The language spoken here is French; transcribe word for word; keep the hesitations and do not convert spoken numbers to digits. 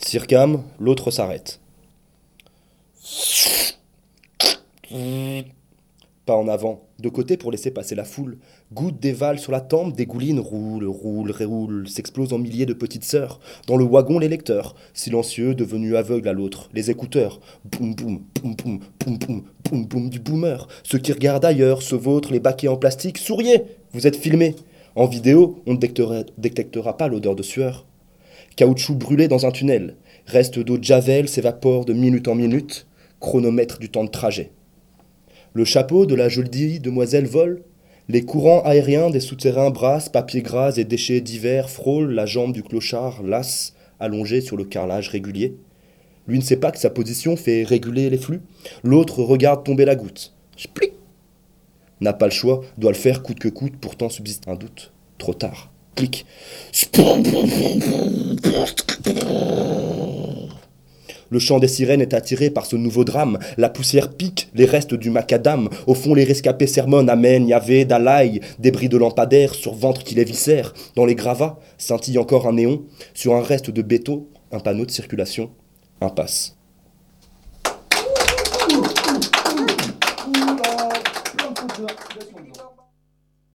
Circam, l'autre s'arrête. Pas en avant, de côté pour laisser passer la foule. Goutte dévale sur la tempe, dégouline, roule, roule, roule, s'explose en milliers de petites sœurs. Dans le wagon, les lecteurs, silencieux, devenus aveugles à l'autre, les écouteurs. Boum, boum, boum, boum, boum, boum, boum, boum du boomer. Ceux qui regardent ailleurs, se vautrent, les baquets en plastique. Souriez, vous êtes filmés. En vidéo, on ne détectera, détectera pas l'odeur de sueur. Caoutchouc brûlé dans un tunnel. Reste d'eau de javel s'évapore de minute en minute. Chronomètre du temps de trajet. Le chapeau de la jolie demoiselle vole. Les courants aériens des souterrains brassent, papier gras et déchets divers frôlent la jambe du clochard, las, allongé sur le carrelage régulier. Lui ne sait pas que sa position fait réguler les flux. L'autre regarde tomber la goutte. Splic. N'a pas le choix, doit le faire coûte que coûte, pourtant subsiste un doute. Trop tard. Clic. Le chant des sirènes est attiré par ce nouveau drame. La poussière pique, les restes du macadam. Au fond, les rescapés sermonnent Amen, Yahvé, Dalaï. Débris de lampadaires sur ventre qui les viscère. Dans les gravats, scintille encore un néon. Sur un reste de béton, un panneau de circulation. Impasse. Oula, plein de fauteurs.